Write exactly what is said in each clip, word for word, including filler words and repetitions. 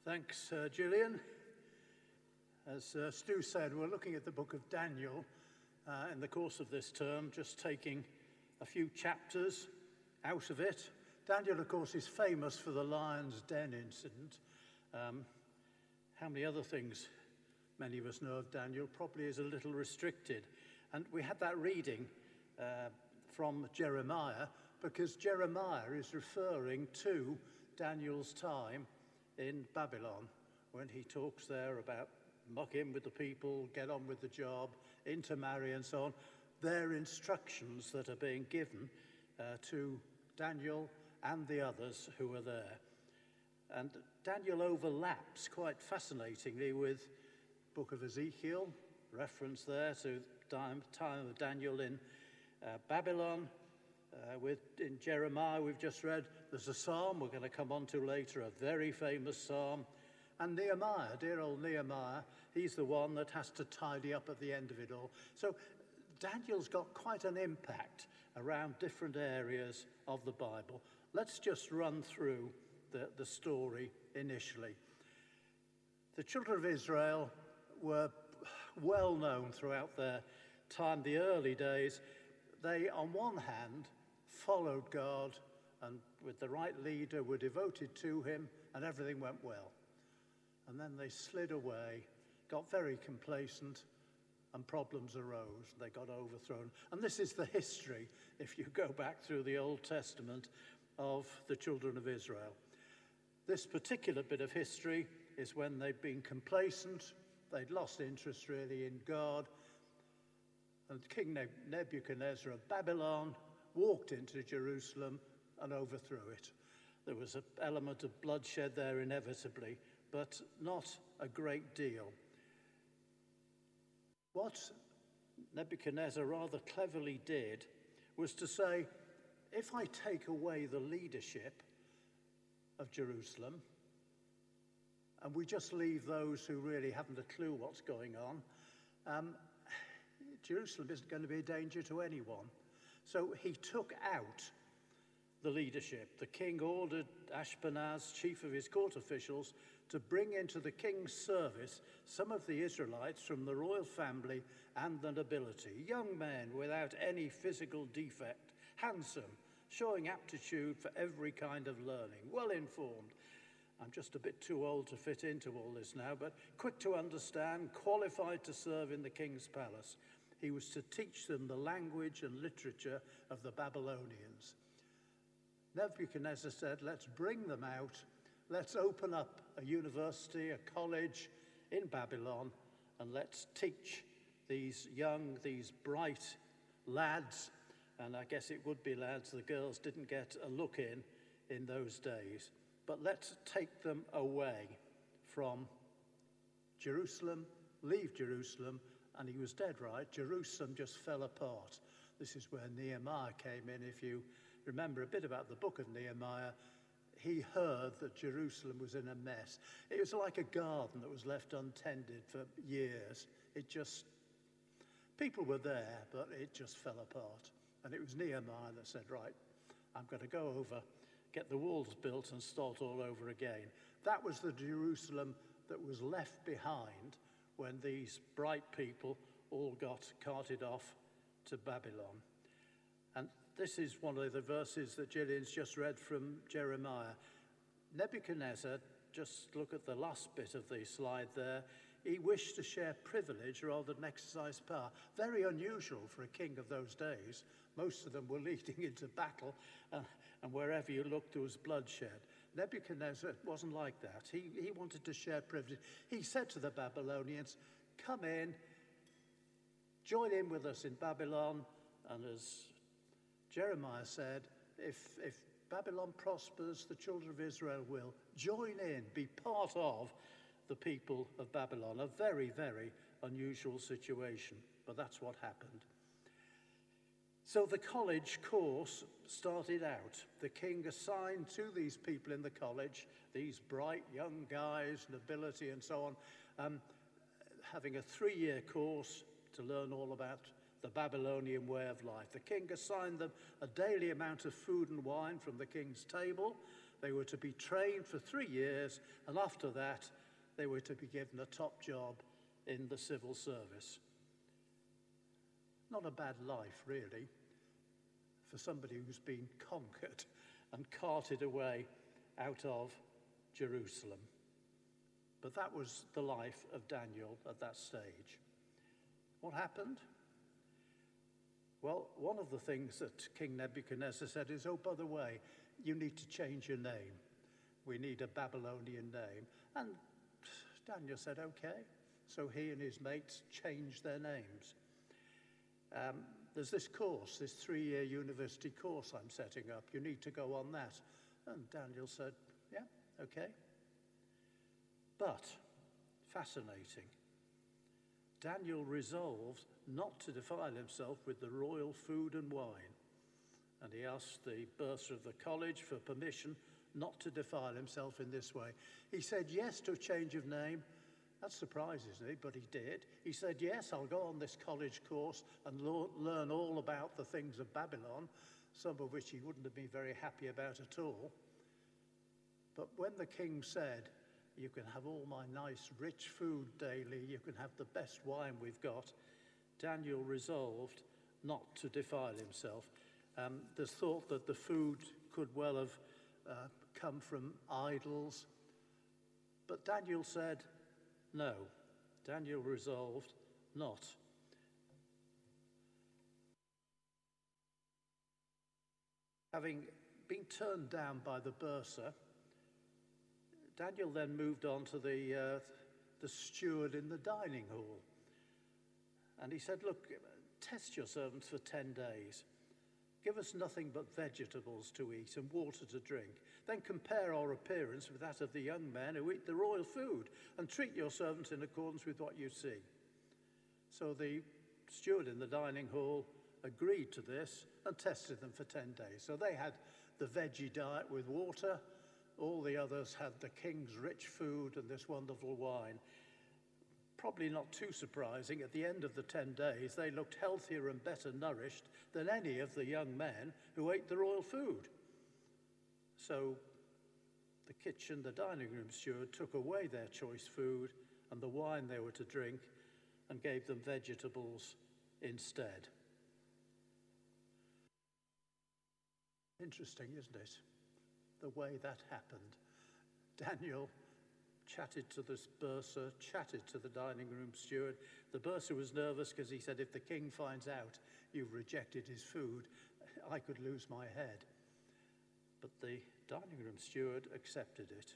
Thanks, uh, Gillian. As uh, Stu said, we're looking at the book of Daniel uh, in the course of this term, just taking a few chapters out of it. Daniel, of course, is famous for the lion's den incident. Um, how many other things many of us know of Daniel probably is a little restricted. And we had that reading uh, from Jeremiah because Jeremiah is referring to Daniel's time in Babylon when he talks there about muck in with the people, get on with the job, intermarry and so on. They're instructions that are being given uh, to Daniel and the others who are there. And Daniel overlaps quite fascinatingly with the book of Ezekiel, reference there to time, time of Daniel in uh, Babylon. Uh, with in Jeremiah, we've just read, there's a psalm we're going to come on to later, a very famous psalm. And Nehemiah, dear old Nehemiah, he's the one that has to tidy up at the end of it all. So Daniel's got quite an impact around different areas of the Bible. Let's just run through the, the story initially. The children of Israel were well known throughout their time, the early days. They, on one hand, followed God and with the right leader were devoted to him and everything went well. And then they slid away, got very complacent, and problems arose. They got overthrown. And this is the history, if you go back through the Old Testament, of the children of Israel. This particular bit of history is when they'd been complacent, they'd lost interest really in God, and King Nebuchadnezzar of Babylon walked into Jerusalem and overthrew it. There was an element of bloodshed there inevitably, but not a great deal. What Nebuchadnezzar rather cleverly did was to say, if I take away the leadership of Jerusalem, and we just leave those who really haven't a clue what's going on, um, Jerusalem isn't going to be a danger to anyone. So he took out the leadership. The king ordered Ashpenaz, chief of his court officials, to bring into the king's service some of the Israelites from the royal family and the nobility, young men without any physical defect, handsome, showing aptitude for every kind of learning, well informed. I'm just a bit too old to fit into all this now, but quick to understand, qualified to serve in the king's palace. He was to teach them the language and literature of the Babylonians. Nebuchadnezzar said, let's bring them out. Let's open up a university, a college in Babylon, and let's teach these young, these bright lads, and I guess it would be lads, the girls didn't get a look in in those days, but let's take them away from Jerusalem, leave Jerusalem, and he was dead right. Jerusalem just fell apart. This is where Nehemiah came in. If you remember a bit about the book of Nehemiah, he heard that Jerusalem was in a mess. It was like a garden that was left untended for years. It just, people were there, but it just fell apart. And it was Nehemiah that said, right, I'm going to go over, get the walls built and start all over again. That was the Jerusalem that was left behind when these bright people all got carted off to Babylon. And this is one of the verses that Gillian's just read from Jeremiah. Nebuchadnezzar, just look at the last bit of the slide there, he wished to share privilege rather than exercise power. Very unusual for a king of those days. Most of them were leading into battle, uh, and wherever you looked there was bloodshed. Nebuchadnezzar wasn't like that. He, he wanted to share privilege. He said to the Babylonians, come in, join in with us in Babylon, and as Jeremiah said, if, if Babylon prospers, the children of Israel will. Join in, be part of the people of Babylon. A very, very unusual situation, but that's what happened. So the college course started out. The king assigned to these people in the college, these bright young guys, nobility and so on, um, having a three-year course to learn all about the Babylonian way of life. The king assigned them a daily amount of food and wine from the king's table, They were to be trained for three years, and after that, they were to be given a top job in the civil service. Not a bad life, really, for somebody who's been conquered and carted away out of Jerusalem. But that was the life of Daniel at that stage. What happened? Well, one of the things that King Nebuchadnezzar said is, oh, by the way, you need to change your name. We need a Babylonian name. And Daniel said, okay. So he and his mates changed their names. Um, there's this course, this three-year university course I'm setting up. You need to go on that. And Daniel said, yeah, okay. But, fascinating, Daniel resolved not to defile himself with the royal food and wine. And he asked the bursar of the college for permission not to defile himself in this way. He said yes to a change of name. That surprises me, but he did. He said, yes, I'll go on this college course and lo- learn all about the things of Babylon, some of which he wouldn't have been very happy about at all. But when the king said, you can have all my nice rich food daily, you can have the best wine we've got, Daniel resolved not to defile himself. Um, there's thought that the food could well have uh, come from idols, but Daniel said, no. Daniel resolved not. Having been turned down by the bursar, Daniel then moved on to the, uh, the steward in the dining hall. And he said, look, test your servants for ten days. Give us nothing but vegetables to eat and water to drink. Then compare our appearance with that of the young men who eat the royal food, and treat your servants in accordance with what you see. So the steward in the dining hall agreed to this and tested them for ten days. So they had the veggie diet with water. All the others had the king's rich food and this wonderful wine. Probably not too surprising, at the end of the ten days, they looked healthier and better nourished than any of the young men who ate the royal food. So the kitchen, the dining room steward took away their choice food and the wine they were to drink and gave them vegetables instead. Interesting, isn't it? The way that happened. Daniel chatted to this bursar, chatted to the dining room steward. The bursar was nervous because he said, if the king finds out you've rejected his food, I could lose my head. But the dining room steward accepted it.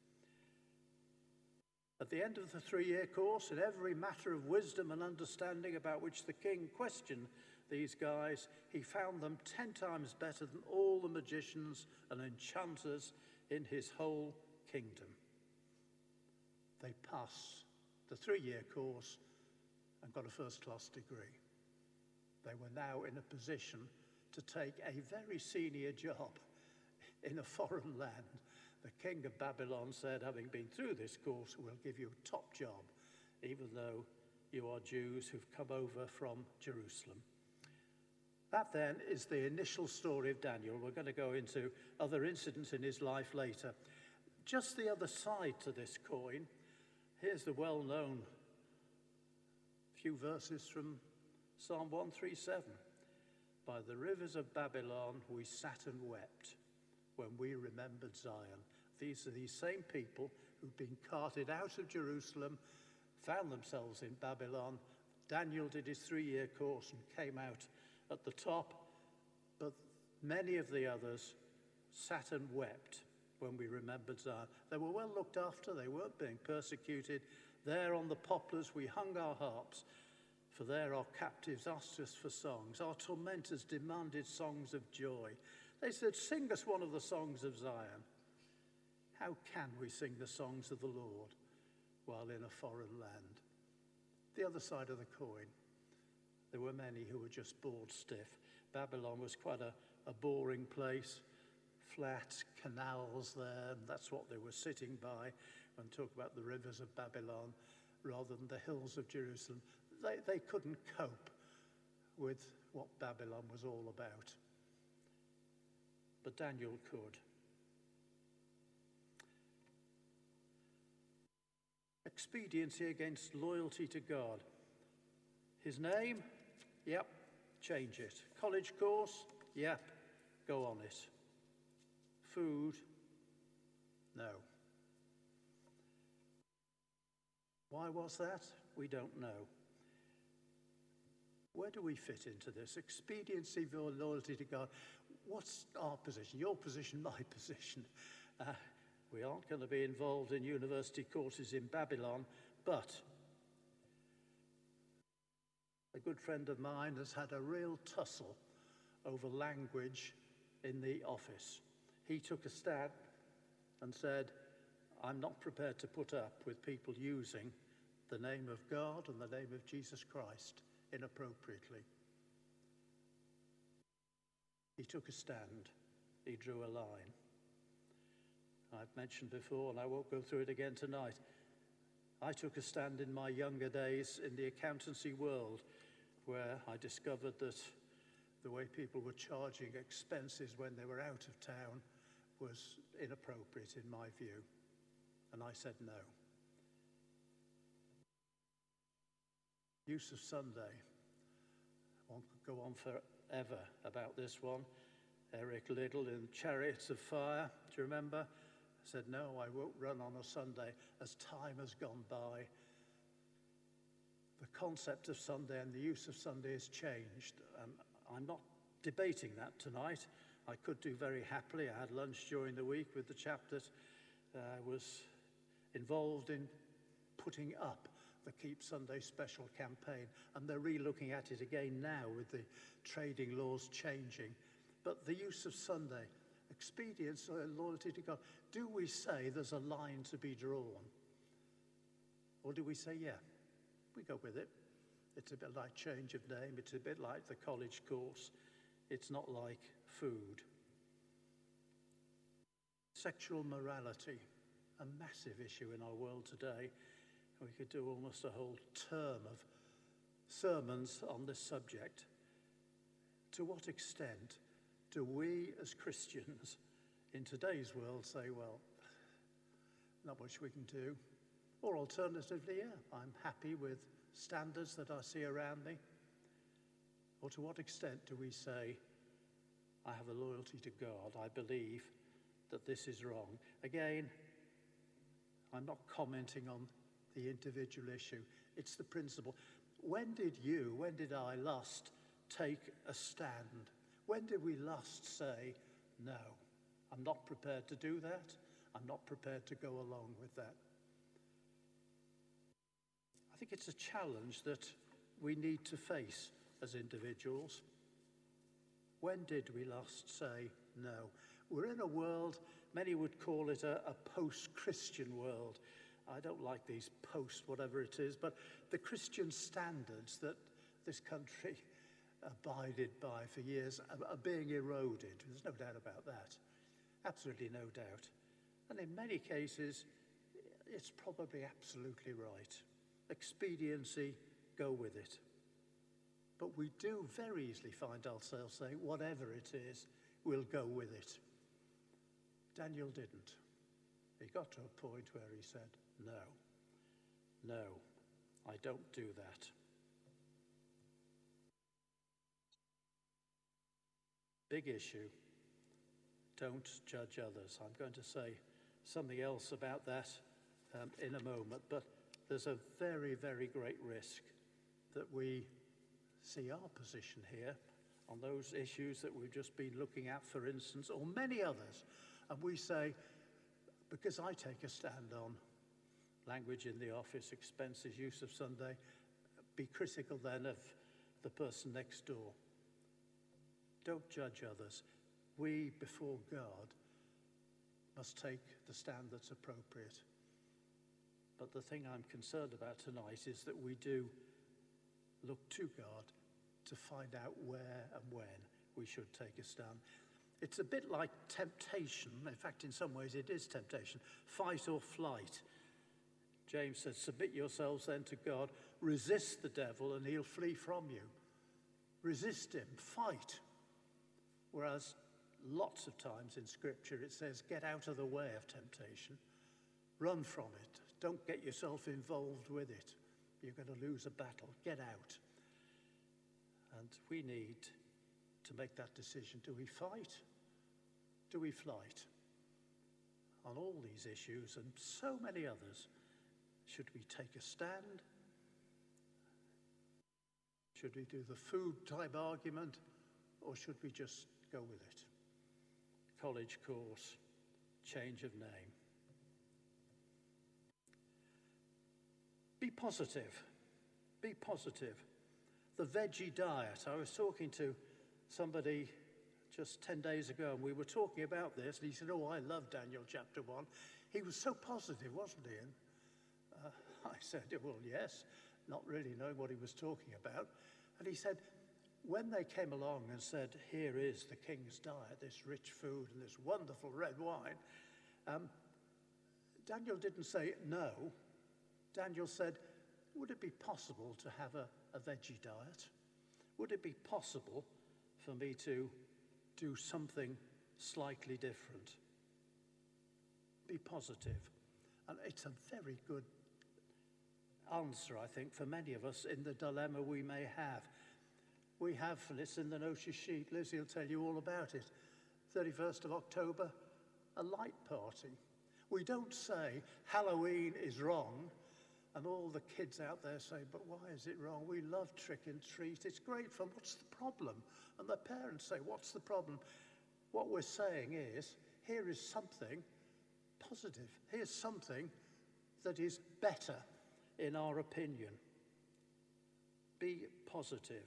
At the end of the three-year course, in every matter of wisdom and understanding about which the king questioned these guys, he found them ten times better than all the magicians and enchanters in his whole kingdom. They passed the three-year course and got a first-class degree. They were now in a position to take a very senior job in a foreign land. The king of Babylon said, having been through this course, we'll give you a top job, even though you are Jews who've come over from Jerusalem. That then is the initial story of Daniel. We're going to go into other incidents in his life later. Just the other side to this coin, here's the well-known few verses from Psalm one thirty-seven. By the rivers of Babylon we sat and wept when we remembered Zion. These are these same people who've been carted out of Jerusalem, found themselves in Babylon. Daniel did his three-year course and came out at the top, but many of the others sat and wept when we remembered Zion. They were well looked after, they weren't being persecuted. There on the poplars we hung our harps, for there our captives asked us for songs. Our tormentors demanded songs of joy. They said, sing us one of the songs of Zion. How can we sing the songs of the Lord while in a foreign land? The other side of the coin, there were many who were just bored stiff. Babylon was quite a, a boring place, flat canals there, and that's what they were sitting by when talk about the rivers of Babylon rather than the hills of Jerusalem. They, they couldn't cope with what Babylon was all about. But Daniel could. Expediency against loyalty to God. His name? Yep, change it. College course? Yep, go on it. Food? No. Why was that? We don't know. Where do we fit into this? Expediency or loyalty to God? What's our position? Your position, my position. Uh, we aren't going to be involved in university courses in Babylon, but a good friend of mine has had a real tussle over language in the office. He took a stand and said, I'm not prepared to put up with people using the name of God and the name of Jesus Christ inappropriately. He took a stand. He drew a line. I've mentioned before, and I won't go through it again tonight, I took a stand in my younger days in the accountancy world, where I discovered that the way people were charging expenses when they were out of town was inappropriate in my view. And I said no. Use of Sunday. One could go on forever about this one. Eric Liddell in Chariots of Fire, do you remember? Said, no, I won't run on a Sunday as time has gone by. The concept of Sunday and the use of Sunday has changed. Um, I'm not debating that tonight. I could do very happily. I had lunch during the week with the chap that uh, was involved in putting up the Keep Sunday Special campaign, and they're re-looking at it again now with the trading laws changing. But the use of Sunday, expedience or loyalty to God, do we say there's a line to be drawn? Or do we say, yeah, we go with it? It's a bit like change of name. It's a bit like the college course. It's not like food. Sexual morality, a massive issue in our world today. We could do almost a whole term of sermons on this subject. To what extent do we as Christians in today's world say, well, not much we can do? Or alternatively, yeah, I'm happy with standards that I see around me? Or to what extent do we say, I have a loyalty to God, I believe that this is wrong? Again, I'm not commenting on the individual issue, it's the principle. When did you, when did I last take a stand? When did we last say, no, I'm not prepared to do that, I'm not prepared to go along with that? I think it's a challenge that we need to face as individuals. When did we last say no? We're in a world, many would call it a, a post-Christian world. I don't like these post whatever it is, but the Christian standards that this country abided by for years are, are being eroded. There's no doubt about that. Absolutely no doubt. And in many cases, it's probably absolutely right. Expediency, go with it. But we do very easily find ourselves saying, whatever it is, we'll go with it. Daniel didn't. He got to a point where he said, no, no, I don't do that. Big issue. Don't judge others. I'm going to say something else about that um, in a moment, but there's a very, very great risk that we see our position here on those issues that we've just been looking at, for instance, or many others, and we say, because I take a stand on language in the office, expenses, use of Sunday, be critical then of the person next door. Don't judge others. We, before God, must take the stand that's appropriate. But the thing I'm concerned about tonight is that we do look to God to find out where and when we should take a stand. It's a bit like temptation. In fact, in some ways it is temptation. Fight or flight. James says, submit yourselves then to God, resist the devil and he'll flee from you. Resist him, fight. Whereas lots of times in Scripture it says, get out of the way of temptation. Run from it. don't get yourself involved with it. You're going to lose a battle. Get out. And we need to make that decision. Do we fight? Do we flight? On all these issues and so many others, should we take a stand? Should we do the food type argument, or should we just go with it? College course, change of name. Be positive. Be positive. The veggie diet. I was talking to somebody just ten days ago, and we were talking about this, and he said, oh, I love Daniel chapter one. He was so positive, wasn't he? And uh, I said, well, yes, not really knowing what he was talking about. And he said, when they came along and said, here is the king's diet, this rich food and this wonderful red wine, um, Daniel didn't say no. Daniel said, would it be possible to have a, a veggie diet? Would it be possible for me to do something slightly different? Be positive. And it's a very good answer, I think, for many of us in the dilemma we may have. We have, and it's in the notice sheet, Lizzie will tell you all about it, thirty-first of October, a light party. We don't say Halloween is wrong, and all the kids out there say, but why is it wrong? We love trick and treat. It's great fun. What's the problem? And the parents say, what's the problem? What we're saying is, here is something positive. Here's something that is better in our opinion. Be positive.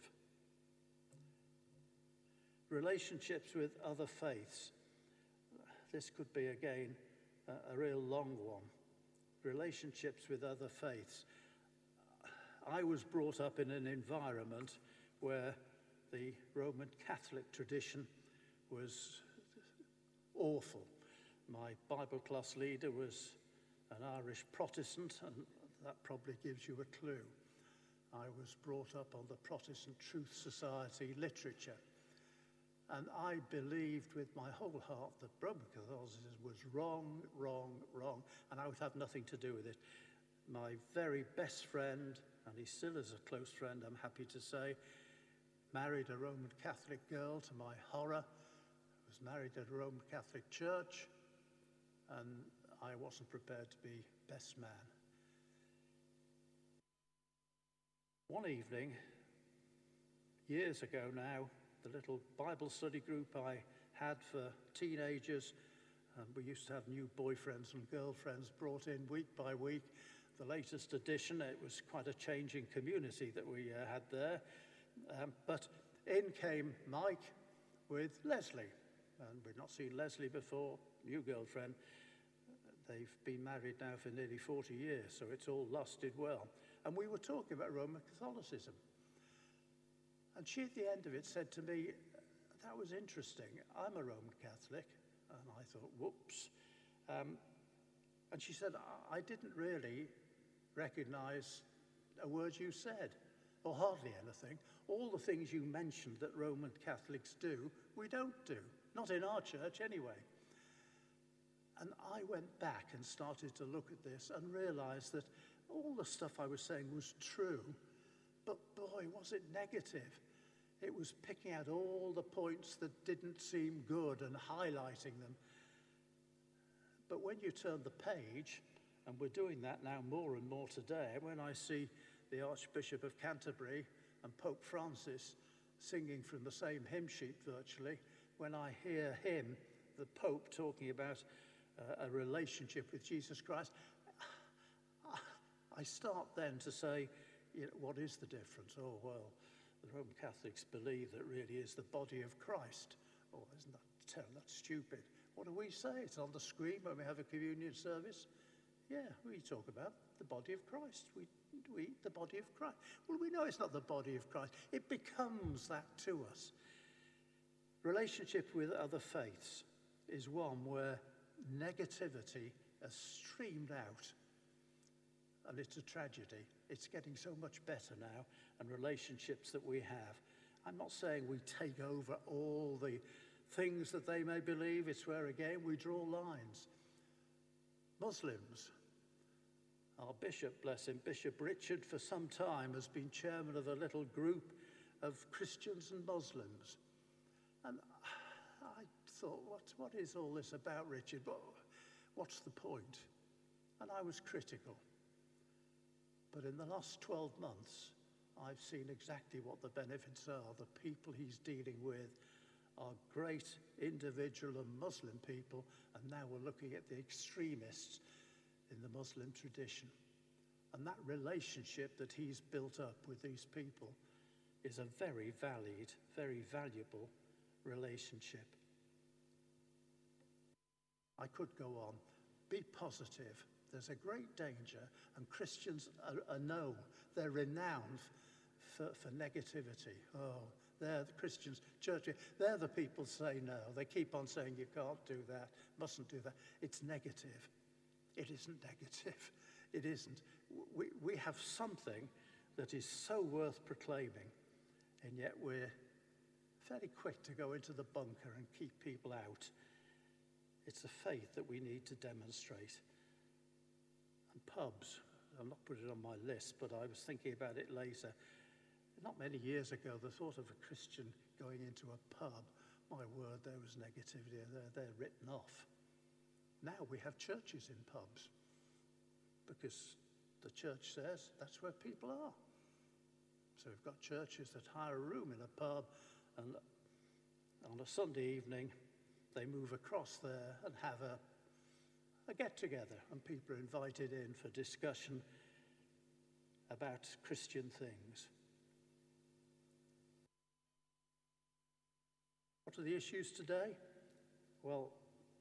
Relationships with other faiths. This could be, again, a, a real long one. Relationships with other faiths. I was brought up in an environment where the Roman Catholic tradition was awful. My Bible class leader was an Irish Protestant, and that probably gives you a clue. I was brought up on the Protestant Truth Society literature, and I believed with my whole heart that Roman Catholicism was wrong, wrong, wrong, and I would have nothing to do with it. My very best friend, and he still is a close friend, I'm happy to say, married a Roman Catholic girl, to my horror, was married at a Roman Catholic church, and I wasn't prepared to be best man. One evening, years ago now, the little Bible study group I had for teenagers, and we used to have new boyfriends and girlfriends brought in week by week. The latest edition, it was quite a changing community that we uh, had there. Um, but in came Mike with Leslie, and we'd not seen Leslie before, new girlfriend. They've been married now for nearly forty years, so it's all lusted well. And we were talking about Roman Catholicism. And she, at the end of it, said to me, that was interesting. I'm a Roman Catholic. And I thought, whoops. Um, and she said, I didn't really recognize a word you said, or hardly anything. All the things you mentioned that Roman Catholics do, we don't do. Not in our church, anyway. And I went back and started to look at this and realized that all the stuff I was saying was true, but boy, was it negative. It was picking out all the points that didn't seem good and highlighting them. But when you turn the page, and we're doing that now more and more today, when I see the Archbishop of Canterbury and Pope Francis singing from the same hymn sheet virtually, when I hear him, the Pope, talking about uh, a relationship with Jesus Christ, I start then to say, you know, what is the difference? Oh, well, the Roman Catholics believe that really is the body of Christ. Oh, isn't that terrible? That's stupid. What do we say? It's on the screen when we have a communion service. Yeah, we talk about the body of Christ. We, we eat the body of Christ. Well, we know it's not the body of Christ. It becomes that to us. Relationship with other faiths is one where negativity has streamed out. And it's a tragedy. It's getting so much better now, and relationships that we have. I'm not saying we take over all the things that they may believe. It's where, again, we draw lines. Muslims, Our bishop, bless him, Bishop Richard, for some time has been chairman of a little group of Christians and Muslims. And I thought, what, what is all this about, Richard? What, what's the point? And I was critical. But in the last twelve months, I've seen exactly what the benefits are. The people he's dealing with are great individual and Muslim people, and now we're looking at the extremists in the Muslim tradition. And that relationship that he's built up with these people is a very valid, very valuable relationship. I could go on. Be positive. There's a great danger, and Christians are, are known, they're renowned for, for negativity. Oh, they're the Christians, church, they're the people say no. They keep on saying you can't do that, mustn't do that. It's negative. It isn't negative. It isn't. We, we have something that is so worth proclaiming, and yet we're fairly quick to go into the bunker and keep people out. It's a faith that we need to demonstrate. And pubs, I'll not put it on my list, but I was thinking about it later. Not many years ago, the thought of a Christian going into a pub, my word, there was negativity. They're, they're written off. Now we have churches in pubs because the church says that's where people are. So we've got churches that hire a room in a pub, and on a Sunday evening, they move across there and have a, a get-together, and people are invited in for discussion about Christian things. What are the issues today? Well,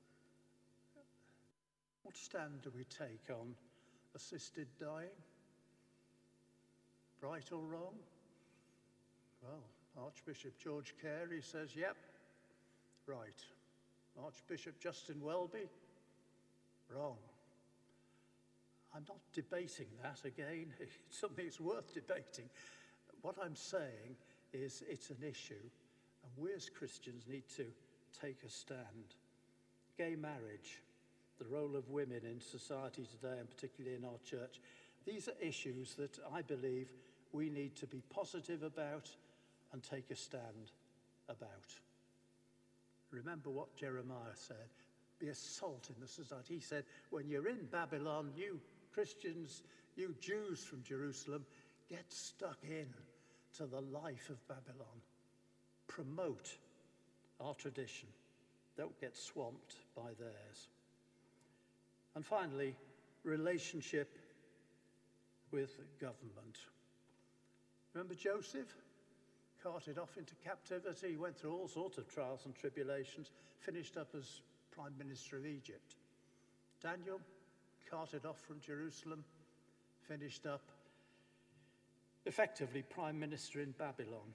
what stand do we take on assisted dying? Right or wrong? Well, Archbishop George Carey says, yep, right. Archbishop Justin Welby, wrong. I'm not debating that again. It's something that's worth debating. What I'm saying is it's an issue, and we as Christians need to take a stand. Gay marriage, the role of women in society today, and particularly in our church, these are issues that I believe we need to be positive about and take a stand about. Remember what Jeremiah said, be a salt in the society. He said, when you're in Babylon, you Christians, you Jews from Jerusalem, get stuck in to the life of Babylon. Promote our tradition. Don't get swamped by theirs. And finally, relationship with government. Remember Joseph? Carted off into captivity, went through all sorts of trials and tribulations, finished up as Prime Minister of Egypt. Daniel, carted off from Jerusalem, finished up effectively Prime Minister in Babylon.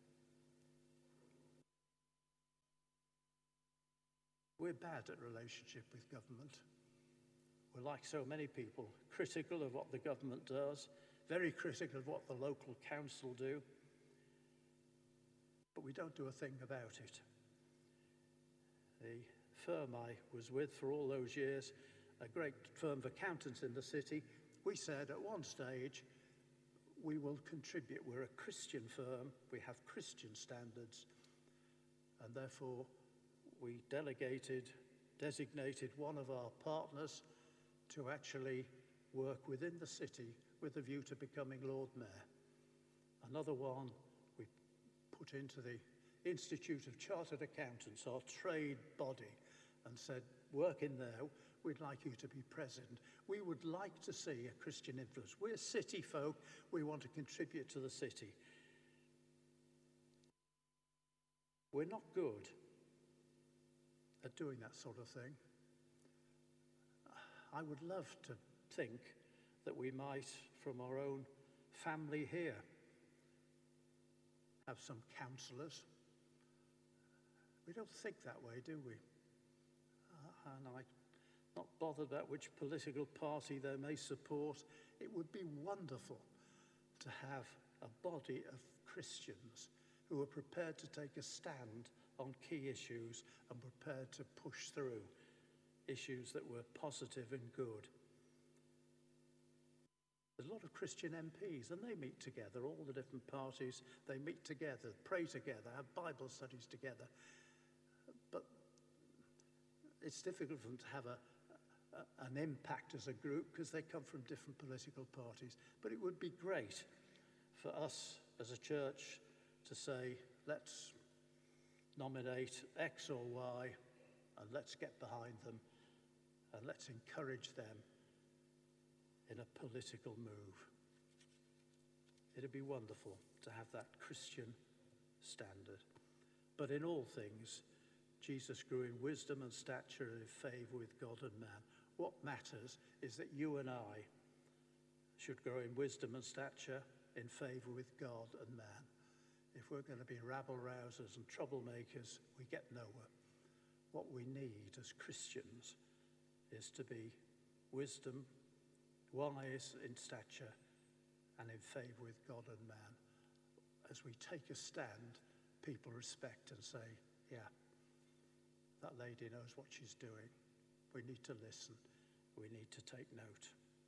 We're bad at relationship with government. We're like so many people, critical of what the government does, very critical of what the local council do, but we don't do a thing about it. The firm I was with for all those years, a great firm of accountants in the city, we said at one stage, we will contribute. We're a Christian firm, we have Christian standards, and therefore we delegated, designated one of our partners to actually work within the city with a view to becoming Lord Mayor. Another one we put into the Institute of Chartered Accountants, our trade body, and said, work in there, we'd like you to be president. We would like to see a Christian influence. We're city folk, we want to contribute to the city. We're not good at doing that sort of thing. I would love to think that we might, from our own family here, have some counsellors. We don't think that way, do we? Uh, and I'm not bothered about which political party they may support. It would be wonderful to have a body of Christians who are prepared to take a stand on key issues and prepared to push through issues that were positive and good. lot of Christian M Ps, and they meet together, all the different parties, they meet together, pray together, have Bible studies together. But it's difficult for them to have a, a, an impact as a group because they come from different political parties. But it would be great for us as a church to say, let's nominate X or Y and let's get behind them and let's encourage them in a political move. It'd be wonderful to have that Christian standard. But in all things, Jesus grew in wisdom and stature and in favor with God and man. What matters is that you and I should grow in wisdom and stature in favor with God and man. If we're going to be rabble-rousers and troublemakers, we get nowhere. What we need as Christians is to be wisdom, wise in stature, and in favor with God and man. As we take a stand, people respect and say, yeah, that lady knows what she's doing. We need to listen. We need to take note.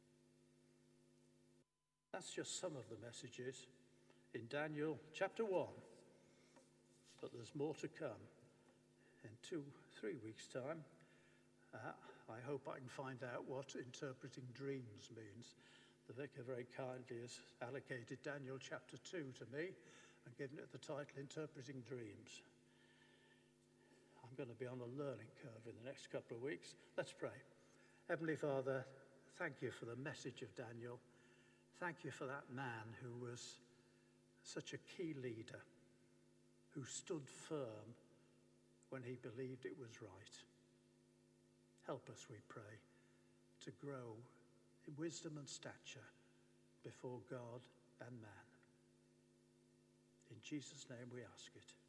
That's just some of the messages in Daniel chapter one. But there's more to come. In two, three weeks' time, uh, I hope I can find out what interpreting dreams means. The vicar very kindly has allocated Daniel chapter two to me and given it the title Interpreting Dreams. I'm going to be on a learning curve in the next couple of weeks. Let's pray. Heavenly Father, thank you for the message of Daniel. Thank you for that man who was such a key leader, who stood firm when he believed it was right. Help us, we pray, to grow in wisdom and stature before God and man. In Jesus' name we ask it.